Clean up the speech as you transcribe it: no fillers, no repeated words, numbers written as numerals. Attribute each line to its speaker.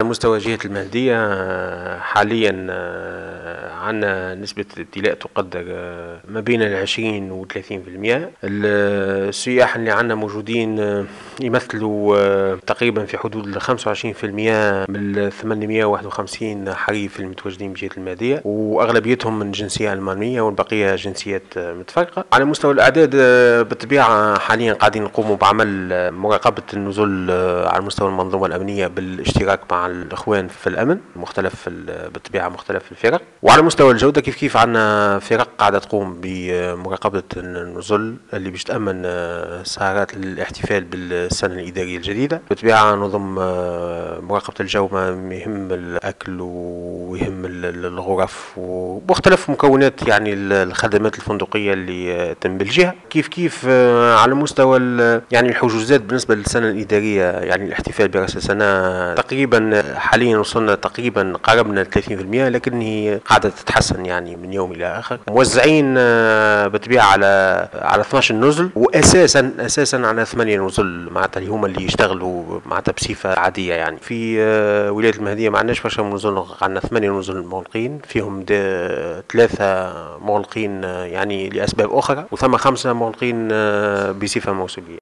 Speaker 1: مستوى جهة المهدية حاليا عندنا نسبة الابتلاء تقدر ما بين 20 و 30%. السياح اللي عندنا موجودين يمثلوا تقريبا في حدود 25% من 851 حريف المتواجدين بجهة المهدية، وأغلبيتهم من جنسية ألمانية والبقية جنسيات متفرقة. على مستوى الأعداد بالطبيعة حاليا قاعدين نقوموا بعمل مراقبة النزول على مستوى المنظومة الأمنية بالاشتراك مع الإخوان في الأمن بالطبيعة مختلف الفرق. وعلى مستوى الجودة كيف عندنا فرق قاعدة تقوم بمراقبة النزل اللي باش تأمن سهرات الاحتفال بالسنة الإدارية الجديدة. بالطبيعة نظم مراقبة الجو ما يهم الأكل ويهم الغرف ومختلف مكونات يعني الخدمات الفندقية اللي تم بالجهة. كيف على مستوى يعني الحجوزات بالنسبة للسنة الإدارية، يعني الاحتفال برأس السنة تقريبا حاليا وصلنا تقريبا قربنا 30%، لكن هي قاعدة تتحسن يعني من يوم إلى آخر. موزعين بالطبيعة على 12 نزل، وأساسا على 8 نزل معناتها اللي هما اللي يشتغلوا معناتها بصفة عادية. يعني في ولاية المهدية ما عندناش برشا نزل، عندنا 8 نزل مغلقين، فيهم 3 مغلقين يعني لأسباب أخرى، وثم 5 مغلقين بصفة موسمية.